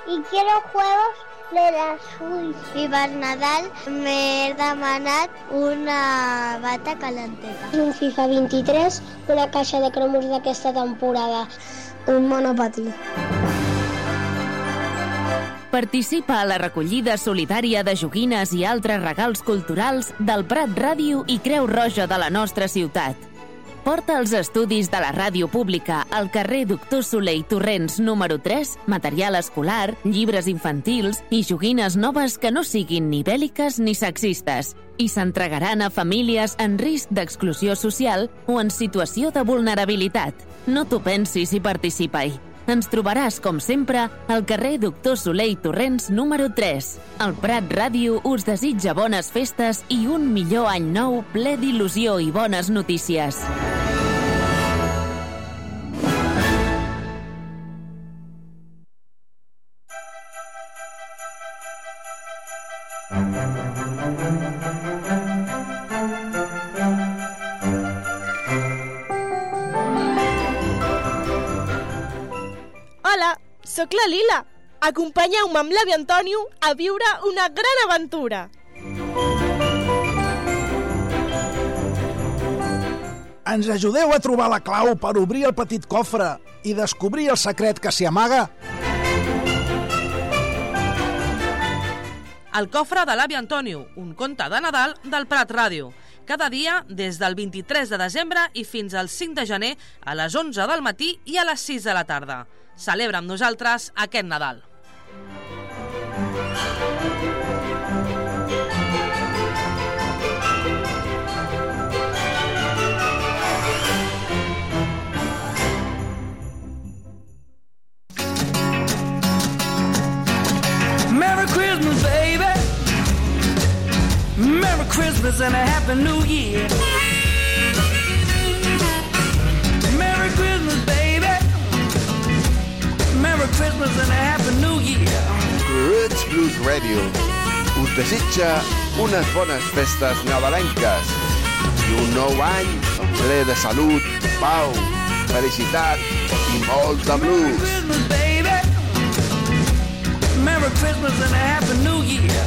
y quiero juegos de la Switch. I per Nadal m'he demanat una bata calenteta. Un FIFA 23, una caixa de cromos d'aquesta temporada, un monopatí. Participa a la recollida solidària de joguines i altres regals culturals del Prat Ràdio i Creu Roja de la nostra ciutat. Porta els estudis de la ràdio pública al carrer Doctor Soler i Torrents número 3, material escolar, llibres infantils i joguines noves que no siguin ni bèl·liques ni sexistes i s'entregaran a famílies en risc d'exclusió social o en situació de vulnerabilitat. No t'ho pensis i participa-hi. Ens trobaràs, com sempre, al carrer Doctor Soler i Torrents número 3. El Prat Ràdio us desitja bones festes i un millor any nou ple d'il·lusió i bones notícies. Hola, sóc la Lila. Acompanyeu-me amb l'avi Antonio a viure una gran aventura. Ens ajudeu a trobar la clau per obrir el petit cofre i descobrir el secret que s'hi amaga? El cofre de l'avi Antonio, un conte de Nadal del Prat Ràdio. Cada dia, des del 23 de desembre i fins al 5 de gener, a les 11 del matí i a les 6 de la tarda. Celebra amb nosaltres aquest Nadal. Merry Christmas, baby. Merry Christmas and a Happy New Year. Merry Christmas, baby. Merry Christmas and a Happy New Year. Roots Blues Radio us desitja unes bones festes nadalenques i un nou any ple de salut, pau, felicitat i molt de blues. Merry Christmas, baby. Merry Christmas and a Happy New Year.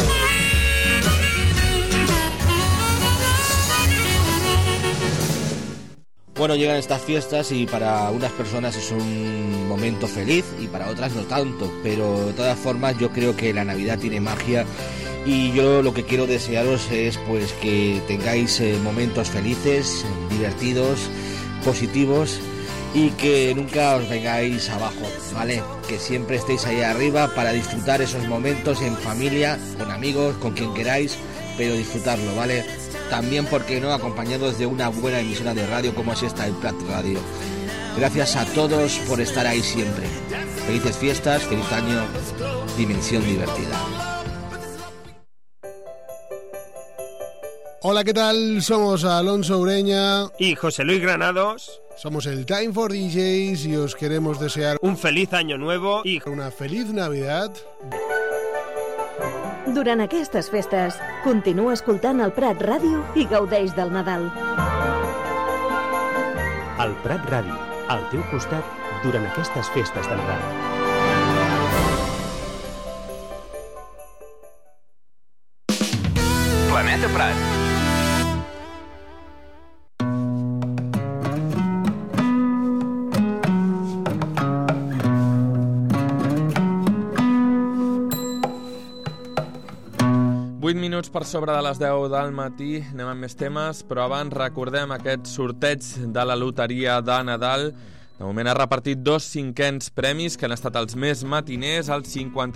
Bueno, llegan estas fiestas y para unas personas es un momento feliz y para otras no tanto, pero de todas formas yo creo que la Navidad tiene magia y yo lo que quiero desearos es pues que tengáis momentos felices, divertidos, positivos y que nunca os vengáis abajo, ¿vale? Que siempre estéis ahí arriba para disfrutar esos momentos en familia, con amigos, con quien queráis, pero disfrutarlo, ¿vale? También, ¿por qué no?, acompañados de una buena emisora de radio como es esta, el Prat Radio. Gracias a todos por estar ahí siempre. Felices fiestas, feliz año, Dimensión Divertida. Hola, ¿qué tal? Somos Alonso Ureña y José Luis Granados. Somos el Time for DJs y os queremos desear un feliz año nuevo y una feliz Navidad. Durant aquestes festes, continua escoltant el Prat Ràdio i gaudeix del Nadal. El Prat Ràdio, al teu costat, durant aquestes festes de Nadal. Planeta Prat. Minuts per sobre de les 10 del matí, anem amb més temes, però abans recordem aquest sorteig de la loteria de Nadal. De moment ha repartit 2 cinquens premis que han estat els més matiners, els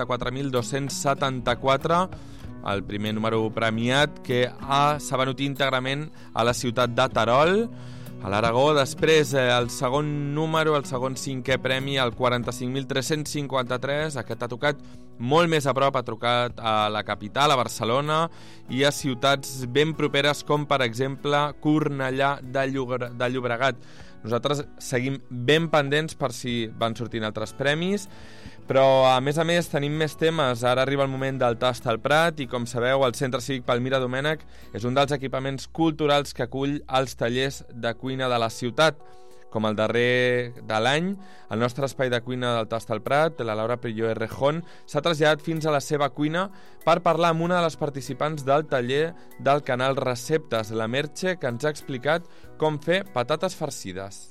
54.274, el primer número premiat que s'ha venut íntegrament a la ciutat de Terol, a l'Aragó. Després el segon número, el segon cinquè premi, el 45.353, aquest ha tocat molt més a prop, ha trucat a la capital, a Barcelona, i a ciutats ben properes com, per exemple, Cornellà de Llobregat. Nosaltres seguim ben pendents per si van sortint altres premis, però a més tenim més temes. Ara arriba el moment del Tast al Prat i, com sabeu, el Centre Cívic Palmira Domènech és un dels equipaments culturals que acull els tallers de cuina de la ciutat. Com el darrer de l'any, el nostre espai de cuina del Tast al Prat, la Laura Pilló Errejón, s'ha traslladat fins a la seva cuina per parlar amb una de les participants del taller del canal Receptes, la Merche, que ens ha explicat com fer patates farcides.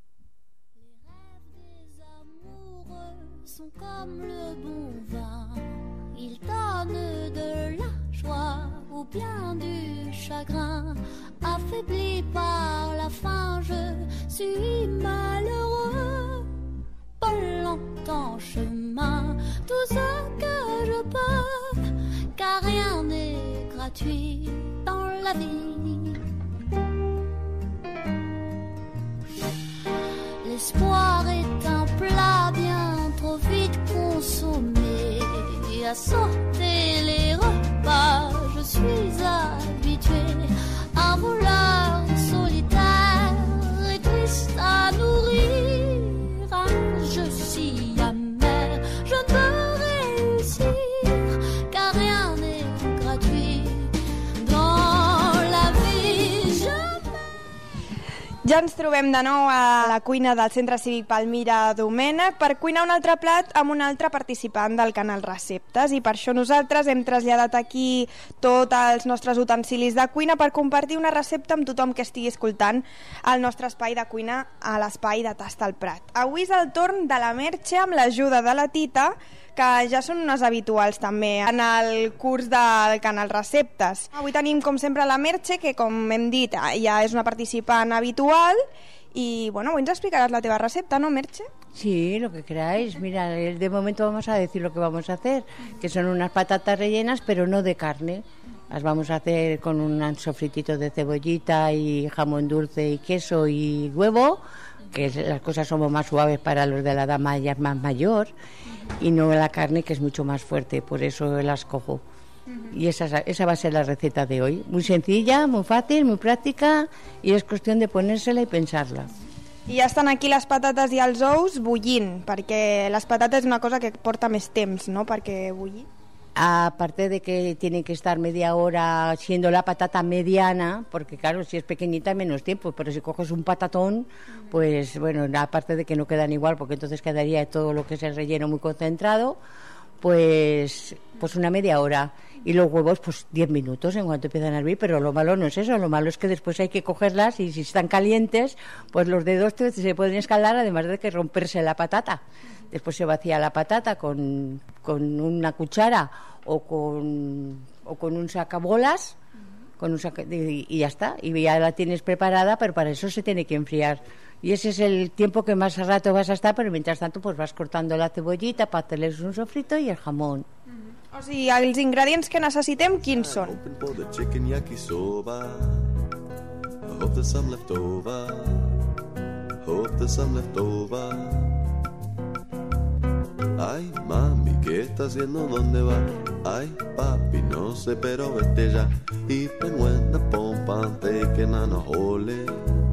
Comme le bon vin, il donne de la joie ou bien du chagrin. Affaibli par la faim, je suis malheureux. Pas longtemps chemin, tout ce que je peux, car rien n'est gratuit dans la vie. L'espoir est un plat bien trop vite consommé. À sauter les repas, je suis habitué. Un voleur solitaire et triste à nourrir. Un jeu si amer, je ne peux réussir, car rien n'est gratuit dans la vie. Ja ens trobem de nou a la cuina del Centre Cívic Palmira Domènech per cuinar un altre plat amb un altre participant del canal Receptes, i per això nosaltres hem traslladat aquí tots els nostres utensilis de cuina per compartir una recepta amb tothom que estigui escoltant el nostre espai de cuina a l'espai de Tast al Prat. Avui és el torn de la Merche amb l'ajuda de la Tita, que ja són unes habituals també en el curs del canal Receptes. Avui tenim com sempre la Merche, que com hem dit ja és una participant habitual, y bueno, hoy nos explicarás la teva recepta, ¿no, Merche? Sí, lo que queráis. Mira, de momento vamos a decir lo que vamos a hacer, que son unas patatas rellenas, pero no de carne. Las vamos a hacer con un sofritito de cebollita y jamón dulce y queso y huevo, que las cosas son más suaves para los de la dama ya más mayor, y no la carne, que es mucho más fuerte, por eso las cojo. Y esa va a ser la receta de hoy. Muy sencilla, muy fácil, muy práctica, y es cuestión de ponérsela y pensarla. I ja estan aquí les patates i els ous bullint, perquè les patates és una cosa que porta més temps, ¿no?, perquè bullir. Aparte de que tiene que estar media hora siendo la patata mediana, porque claro, si es pequeñita menos tiempo, pero si coges un patatón, pues bueno, aparte de que no quedan igual, porque entonces quedaría todo lo que es el relleno muy concentrado, pues una media hora. Y los huevos, pues 10 minutos en cuanto empiezan a hervir, pero lo malo no es eso, lo malo es que después hay que cogerlas y si están calientes, pues los dedos se pueden escalar, además de que romperse la patata. Después se vacía la patata con una cuchara o con un sacabolas, y ya está, y ya la tienes preparada, pero para eso se tiene que enfriar. Y ese es el tiempo que más rato vas a estar, pero mientras tanto pues vas cortando la cebollita para hacerles un sofrito y el jamón. O sigui, els ingredients que necessitem, quins són? Hope there's some left over. Hope there's some left over. Ay, mami, ¿qué estás haciendo? ¿Dónde va? Ay, papi, no sé, pero vete ya. Y when the pompa taking on a hole.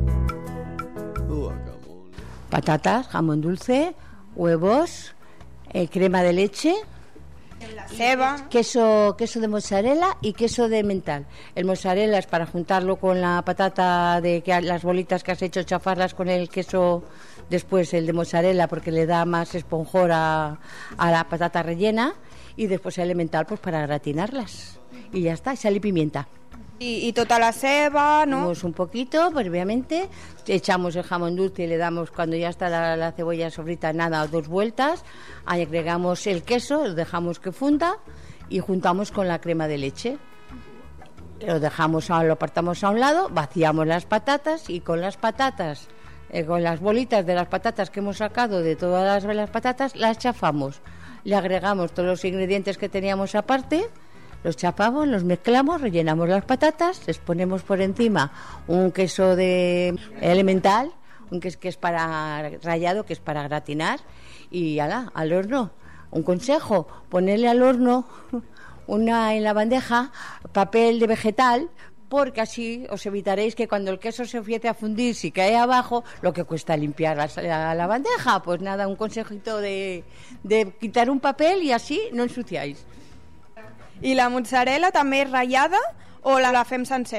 Patatas, jamón dulce, huevos, crema de leche, ceba, queso de mozzarella y queso de mental. El mozzarella es para juntarlo con la patata, las bolitas que has hecho, chafarlas con el queso. Después el de mozzarella, porque le da más esponjor a la patata rellena, y después el mental pues para gratinarlas. Y ya está, sal y pimienta. Y toda la ceba, ¿no? Ponemos un poquito, previamente, echamos el jamón dulce y le damos, cuando ya está la cebolla sofrita, nada, 2 vueltas, agregamos el queso, lo dejamos que funda y juntamos con la crema de leche. Lo apartamos a un lado, vaciamos las patatas y con las patatas, con las bolitas de las patatas que hemos sacado de todas las patatas, las chafamos. Le agregamos todos los ingredientes que teníamos aparte, los chapamos, los mezclamos, rellenamos las patatas, les ponemos por encima un queso de elemental, que es para rallado, que es para gratinar, y al horno. Un consejo, ponerle al horno en la bandeja papel de vegetal, porque así os evitaréis que cuando el queso se empiece a fundir, si cae abajo, lo que cuesta limpiar la bandeja. Pues nada, un consejito de quitar un papel y así no ensuciáis. I la mozzarella també és ratllada o la fem sencera?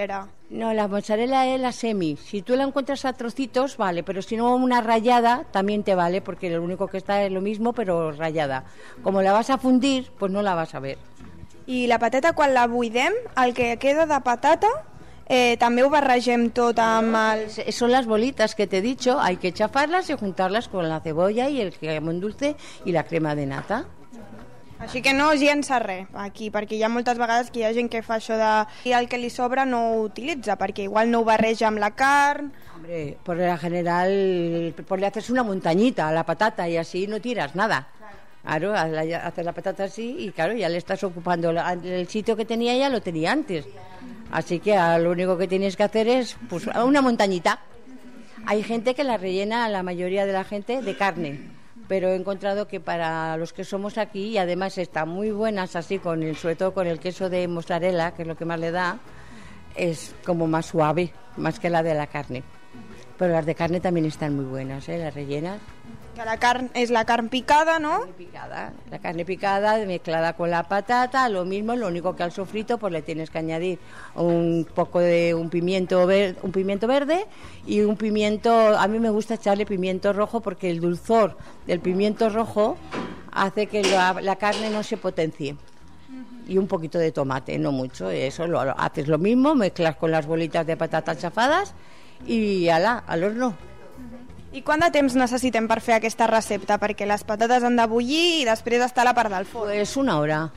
No, la mozzarella es la semi. Si tú la encuentras a trocitos, vale, pero si no una rallada también te vale, porque lo único que está es lo mismo, però rallada. Como la vas a fundir, pues no la vas a ver. I la patata, quan la buidem, el que queda de patata, també ho barregem tot amb el... Son las bolitas que te he dicho, hay que chafarlas y juntarlas con la cebolla y el jamón dulce y la crema de nata. Així que no llença res aquí, perquè hi ha moltes vegades que hi ha gent que fa això de... I el que li sobra no ho utilitza, perquè igual no ho barreja amb la carn... Hombre, por lo general, pues le haces una montañita a la patata y así no tiras nada. Claro, haces la patata así y claro, ya le estás ocupando el sitio que tenía, ya lo tenía antes. Así que lo único que tienes que hacer es pues una montañita. Hay gente que la rellena, la mayoría de la gente, de carne. Pero he encontrado que para los que somos aquí, y además están muy buenas así, sobre todo con el queso de mozzarella, que es lo que más le da, es como más suave, más que la de la carne. Pero las de carne también están muy buenas, las rellenas. Que la carn es la carn picada, ¿no? La carne picada mezclada con la patata, lo mismo, lo único que al sofrito pues le tienes que añadir un poco de un pimiento verde y un pimiento, a mí me gusta echarle pimiento rojo porque el dulzor del pimiento rojo hace que la carne no se potencie. Y un poquito de tomate, no mucho, eso haces lo mismo, mezclas con las bolitas de patatas chafadas y al horno. I quant de temps necessitem per fer aquesta recepta? Perquè les patates han de bullir i després està la part del forn. Pues una hora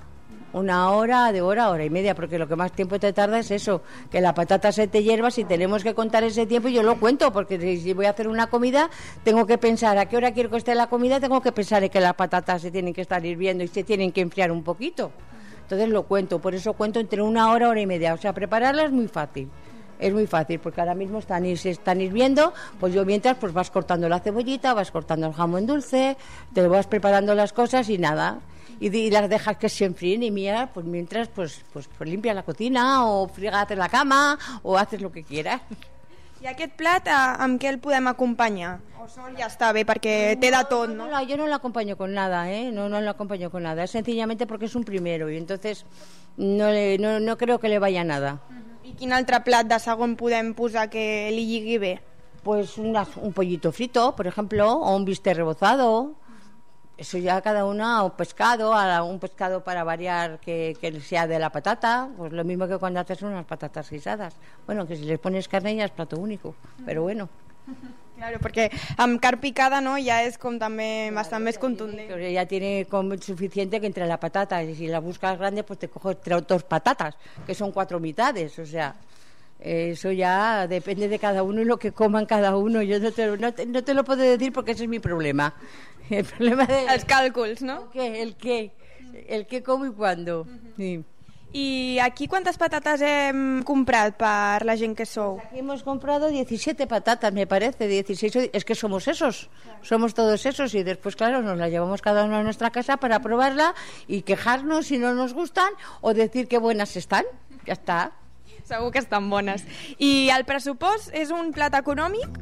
y media, porque lo que más tiempo te tarda es eso, que la patata se te hierva. Si tenemos que contar ese tiempo, yo lo cuento, porque si voy a hacer una comida, tengo que pensar a qué hora quiero que esté la comida, tengo que pensar en que las patatas se tienen que estar hirviendo y se tienen que enfriar un poquito. Entonces lo cuento, por eso cuento entre una hora y media. O sea, prepararla es muy fácil. Es muy fácil, porque ahora mismo se están hirviendo, pues yo mientras pues vas cortando la cebollita, vas cortando el jamón dulce, te vas preparando las cosas y nada, y las dejas que se enfríen y mira, pues mientras pues limpia la cocina o haces la cama o haces lo que quieras. I aquest plat amb què el podem acompanyar? O sol ja està bé perquè té de tot, ¿no? No, yo no lo acompaño con nada, no lo acompaño con nada, sencillamente porque es un primero y entonces no creo que le vaya nada. I quin altre plat de segon podem posar que li lligui bé? Pues un pollito frito, por ejemplo, o un bistec rebozado. Eso ya cada una, un pescado para variar que sea de la patata, pues lo mismo que cuando haces unas patatas guisadas. Bueno, que si les pones carne ya es plato único, pero bueno. Claro, perquè amb carn picada, no, ja és com també bastant més contundent. Ya tiene suficiente que entre la patata, y si la buscas grande, pues te coges 2 patatas, que son 4 mitades, o sea, eso ya depende de cada uno y lo que coman cada uno. Yo no te lo puedo decir porque ese es mi problema. El problema de... Els càlculs, no? El qué como y cuándo. Sí. I aquí quantes patates hem comprat per la gent que sou? Aquí hemos comprado 17 patatas, me parece, 16. Es que somos esos, somos todos esos, y después, claro, nos las llevamos cada uno a nuestra casa para probarla y quejarnos si no nos gustan o decir qué buenas están. Ya está. Segur que estan bones. I el pressupost és un plat econòmic?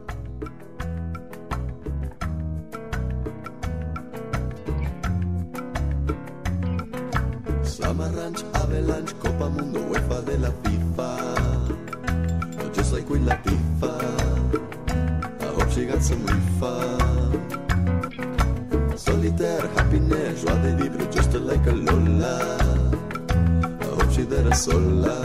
Summer Ranch, Avalanche, Copa Mundo, UEFA de la FIFA. Just like Queen Latifah, I hope she got some refund. Solitaire, happiness, joie de vivre, just like a Lola. I hope she there sola.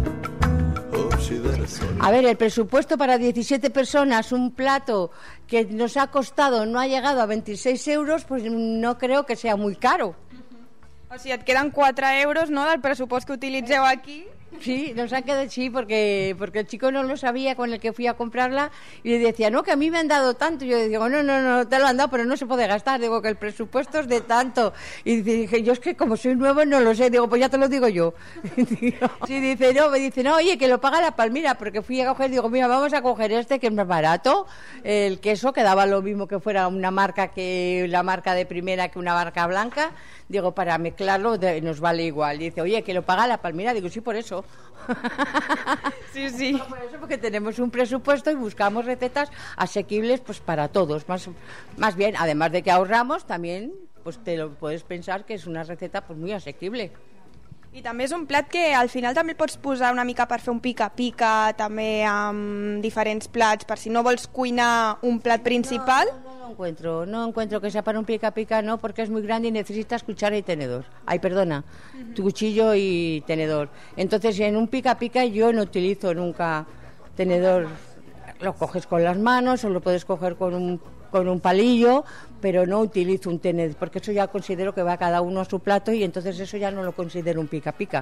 A ver, el presupuesto para 17 personas, un plato que nos ha costado, no ha llegado a 26 euros, pues no creo que sea muy caro. O sigui, et queden 4 euros, no?, del pressupost que utilitzeu aquí. Sí, nos han quedado, sí, porque el chico no lo sabía con el que fui a comprarla y le decía, no, que a mí me han dado tanto. Y yo digo, no, te lo han dado, pero no se puede gastar. Digo, que el presupuesto es de tanto. Y dije, yo es que como soy nuevo no lo sé. Digo, pues ya te lo digo yo. Sí, me dice, no, oye, que lo paga la Palmira, porque fui a coger, digo, mira, vamos a coger este que es más barato. El queso, que daba lo mismo que fuera una marca que la marca de primera que una marca blanca. Digo, para mezclarlo nos vale igual. Dice, oye, que lo paga la Palmira. Digo, sí, por eso. Sí. No, por eso, porque tenemos un presupuesto y buscamos recetas asequibles pues para todos. Más bien, además de que ahorramos, también pues te lo puedes pensar que es una receta pues muy asequible. I també és un plat que al final també el pots posar una mica per fer un pica-pica, també amb diferents plats, per si no vols cuinar un plat principal. No encuentro que sea para un pica-pica, no, porque es muy grande y necesitas cuchara y tenedor. Ay, perdona, tu cuchillo y tenedor. Entonces, en un pica-pica yo no utilizo nunca tenedor. Lo coges con las manos o lo puedes coger con un palillo, pero no utilizo un tenedor, porque eso ya considero que va cada uno a su plato y entonces eso ya no lo considero un pica-pica.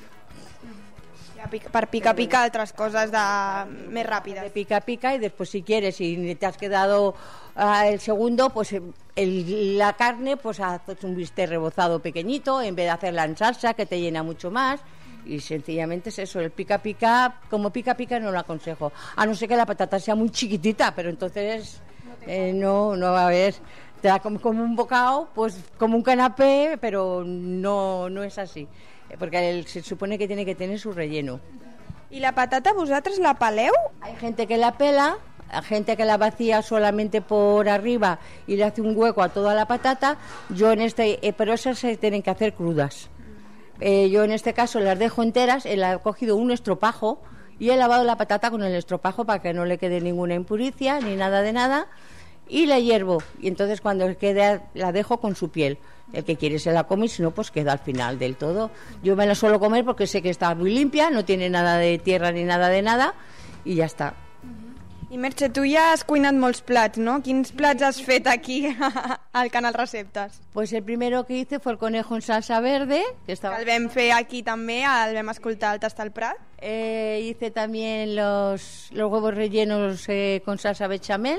Per pica-pica altres coses més ràpides. De pica-pica y después si quieres, si te has quedado el segundo, pues la carne, pues haces un bistec rebozado pequeñito en vez de hacerla en salsa, que te llena mucho más. Y sencillamente es eso, el pica-pica, como pica-pica no lo aconsejo, a no ser que la patata sea muy chiquitita, pero entonces no va a haber, te da como un bocado, pues como un canapé, pero no es así, porque se supone que tiene que tener su relleno. ¿Y la patata vosaltres la peleu? Hay gente que la pela, hay gente que la vacía solamente por arriba y le hace un hueco a toda la patata. Yo pero esas se tienen que hacer crudas. Yo en este caso las dejo enteras, he cogido un estropajo y he lavado la patata con el estropajo para que no le quede ninguna impuricia ni nada de nada, y la hiervo, y entonces cuando quede la dejo con su piel. El que quiere se la come y si no pues queda al final del todo. Yo me la suelo comer porque sé que está muy limpia, no tiene nada de tierra ni nada de nada y ya está. I Merche, tu ja has cuinat molts plats, ¿no? Quins plats has fet aquí al canal Receptes? Pues el primero que hice fue el conejo en salsa verde. Que el vam fer aquí també, el vam escoltar al Tastar el Prat. Hice también los huevos rellenos con salsa bechamel.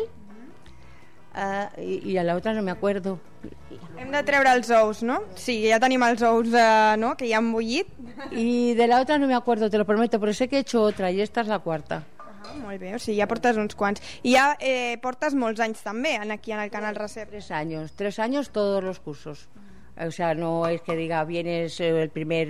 Y a la otra no me acuerdo. Hem de treure els ous, no? Sí, ja tenim els ous, no?, que ja han bullit. Y de la otra no me acuerdo, te lo prometo, pero sé que he hecho otra y esta es la cuarta. Molt bé, o sigui, ja portes uns quants. I ja portes molts anys també aquí en el canal Receptes. 3 años todos los cursos. O sea, no es que diga vienes el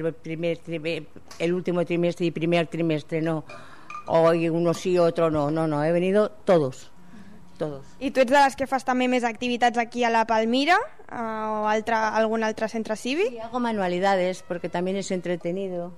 último trimestre y primer trimestre, no. Hoy uno sí, otro no, he venido todos. I tu ets de les que fas també més activitats aquí a la Palmira o algun altre centre cívic? Sí, hago manualidades porque también es entretenido.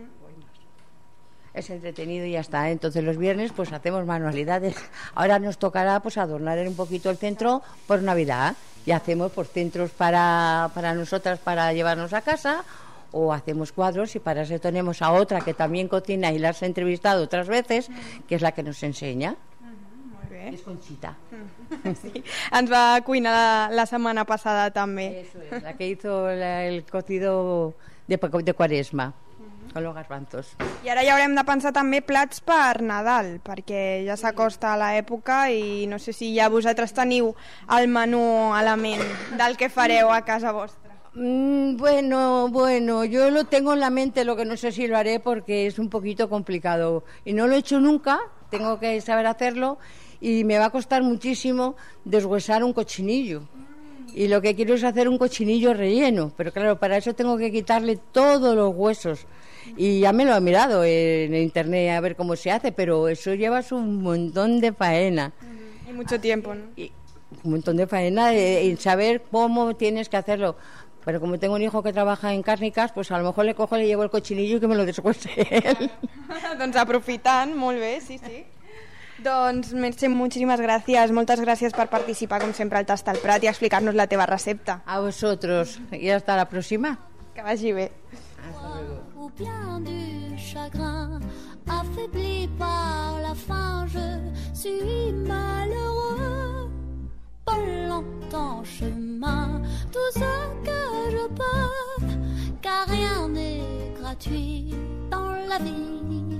Es entretenido y ya está. Entonces los viernes pues hacemos manualidades. Ahora nos tocará pues adornar un poquito el centro por Navidad y hacemos pues centros para nosotras para llevarnos a casa, o hacemos cuadros, y para eso tenemos a otra que también cocina y la has entrevistado otras veces, que es la que nos enseña. És Conchita. Sí, ens va cuinar la setmana passada també. Eso es, la que hizo el cocido de Cuaresma. Con los garbanzos. I ara ja haurem de pensar també plats per Nadal, perquè ja s'acosta l'època i no sé si ja vosaltres teniu el menú a la ment del que fareu a casa vostra. Bueno, yo lo tengo en la mente, lo que no sé si lo haré porque es un poquito complicado. Y no lo he hecho nunca, tengo que saber hacerlo y me va a costar muchísimo deshuesar un cochinillo. Y lo que quiero es hacer un cochinillo relleno, pero claro, para eso tengo que quitarle todos los huesos. Y ya me lo he mirado en internet a ver cómo se hace, pero eso llevas un montón de faena. Y mucho tiempo, ¿no? Y un montón de faena en saber cómo tienes que hacerlo. Pero como tengo un hijo que trabaja en càrniques, pues a lo mejor le cojo, le llevo el cochinillo y que me lo deshuese él. Doncs aprofitant, molt bé, sí. Doncs, Merche, moltes gràcies per participar, com sempre, al Tastar el Prat i explicar-nos la teva recepta. A vosotros, y hasta la próxima. Que vagi bé. Ou bien du chagrin, affaibli par la faim, je suis malheureux. Pas longtemps chemin, tout ce que je peux, car rien n'est gratuit dans la vie.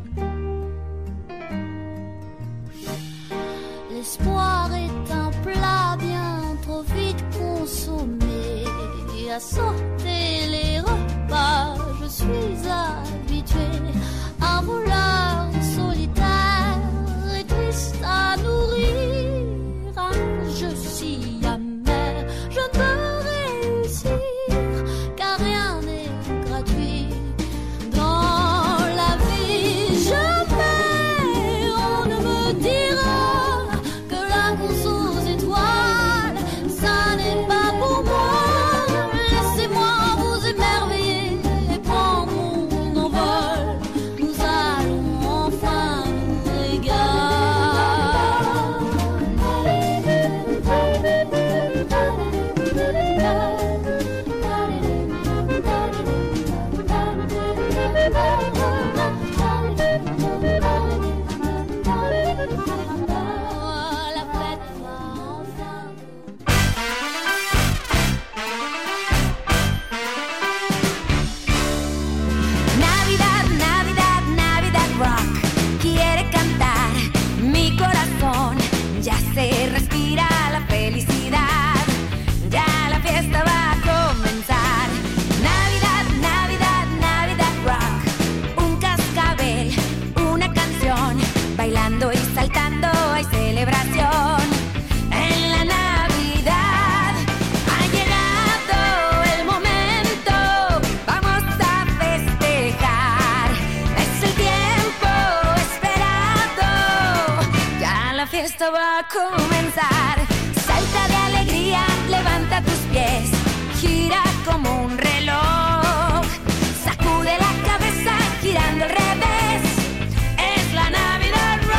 L'espoir est un plat bien trop vite consommé. À sauter les repas, je suis habituée. Un voleur solitaire et triste à nourrir. Un jeu si amer, je ne peux réussir, car rien n'est gratuit dans la vie. Je paie, on ne me dira que la course aux étoiles, ça n'est pas pour moi. Laissez-moi vous émerveiller et prendre fiesta va a comenzar. Salta de alegría, levanta tus pies, gira como un reloj, sacude la cabeza girando al revés, es la Navidad Rock.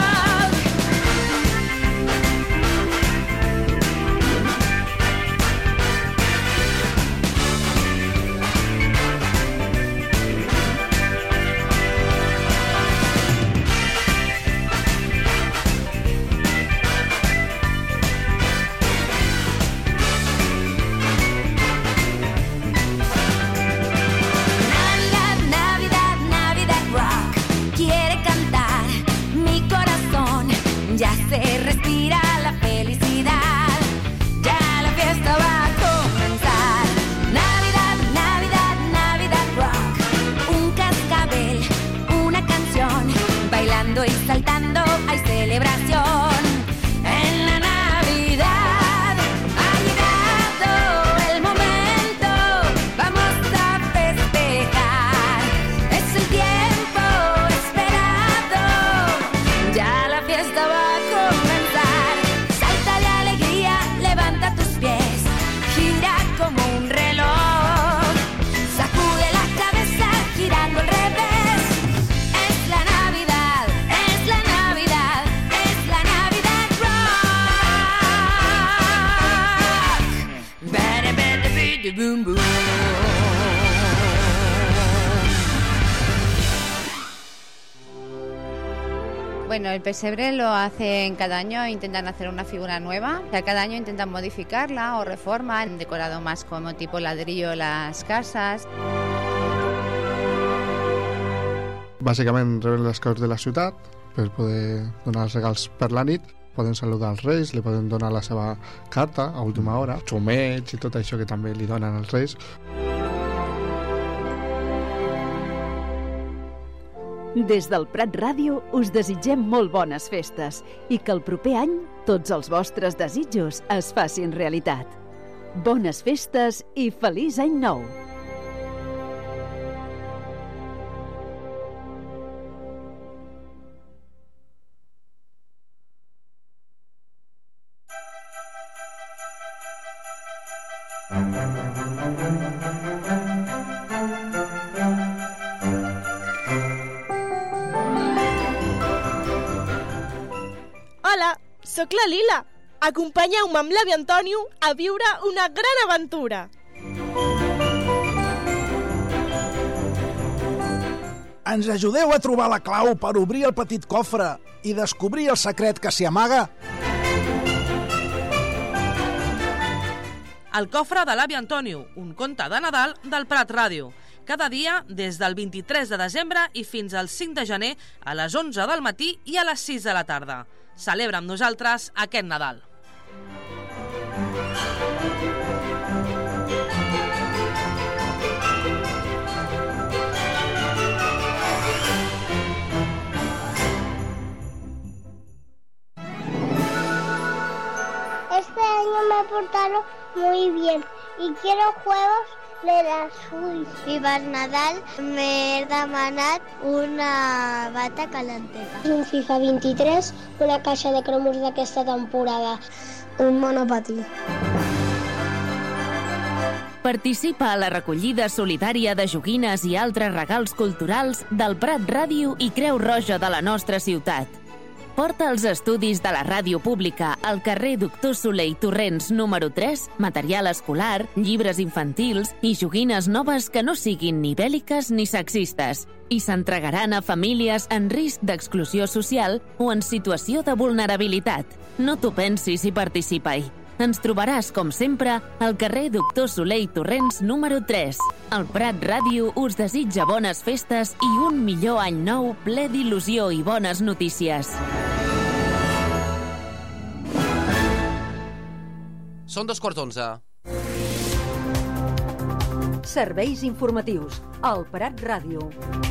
Ya se respira la felicidad, ya la fiesta va a comenzar. Navidad, Navidad, Navidad Rock. Un cascabel, una canción, bailando y saltando hay celebración. En la Navidad ha llegado el momento, vamos a festejar. Es el tiempo esperado, ya la fiesta va a comenzar. Salta de alegría, levanta tus pies, gira como un reloj, sacude la cabeza girando al revés. Es la Navidad, es la Navidad, es la Navidad Rock. Bada, bada, bidi, boom, boom. Bueno, el pesebre lo hacen cada año, intentan hacer una figura nueva. O sea, cada año intentan modificarla o reforman, han decorado más como tipo ladrillo las casas. Bàsicament reben les caus de la ciutat per poder donar els regals per la nit. Poden saludar els reis, li poden donar la seva carta a última hora, xumets i tot això que també li donen als reis. Des del Prat Ràdio us desitgem molt bones festes i que el proper any tots els vostres desitjos es facin realitat. Bones festes i feliç any nou! Hola, sóc la Lila. Acompanyeu-me amb l'avi Antònio a viure una gran aventura. Ens ajudeu a trobar la clau per obrir el petit cofre i descobrir el secret que s'hi amaga? El cofre de l'avi Antònio, un conte de Nadal del Prat Ràdio. Cada dia, des del 23 de desembre i fins al 5 de gener, a les 11 del matí i a les 6 de la tarda. Celebra amb nosaltres aquest Nadal. Este año me portaron muy bien y quiero juegos de la Switch. I per Nadal m'he demanat una bata calenteta. Un FIFA 23, una caixa de cromos d'aquesta temporada, un monopatí. Participa a la recollida solidària de joguines i altres regals culturals del Prat Ràdio i Creu Roja de la nostra ciutat. Porta els estudis de la ràdio pública al carrer Doctor Soler i Torrents número 3, material escolar, llibres infantils i joguines noves que no siguin ni bèl·liques ni sexistes i s'entregaran a famílies en risc d'exclusió social o en situació de vulnerabilitat. No t'ho pensis i participa-hi. Ens trobaràs, com sempre, al carrer Doctor Soler i Torrents número 3. El Prat Ràdio us desitja bones festes i un millor any nou ple d'il·lusió i bones notícies. Són 2:15. Serveis informatius al Prat Ràdio.